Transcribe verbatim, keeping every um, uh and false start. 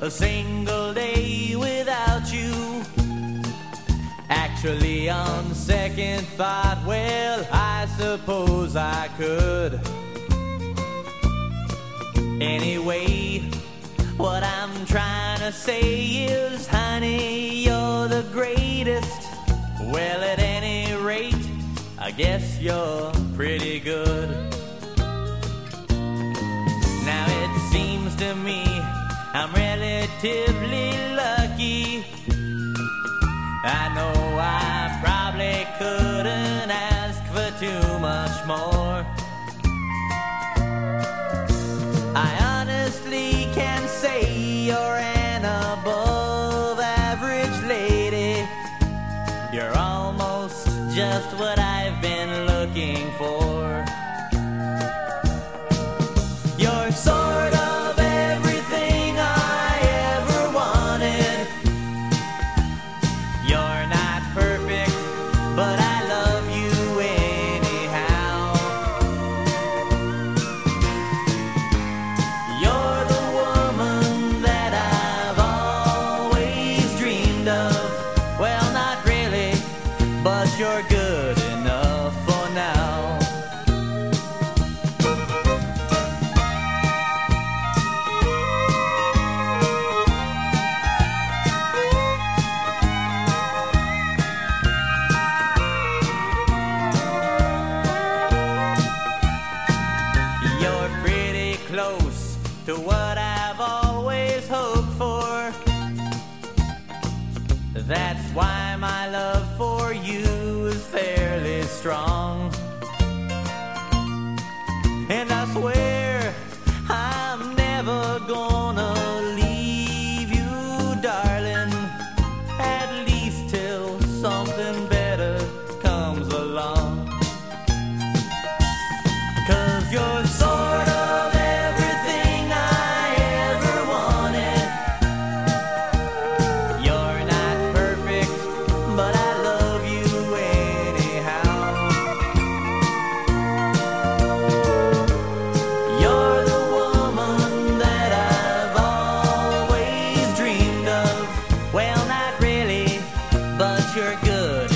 a single day without you. Actually, on second thought, well, I suppose I could. Anyway, what I'm trying to say is, honey, you're the greatest. Well, at any rate, I guess you're pretty good. Now it seems to me I'm relatively lucky. I know I probably couldn't ask for too much more. I honestly can say you're an above average lady. You're almost just what I've been looking for. You're sort of everything I ever wanted. You're not perfect, but I love you anyhow. You're the woman that I've always dreamed of. Well, not really, but you're good enough for now. You're pretty close to what I've always hoped for. That's why my love for you is fairly strong. And I swear I'm never gonna leave you, darling, at least till something better comes along. 'Cause you're sort of everything I ever wanted. You're not perfect, but I love you anyhow. You're the woman that I've always dreamed of. Well, not really, but you're good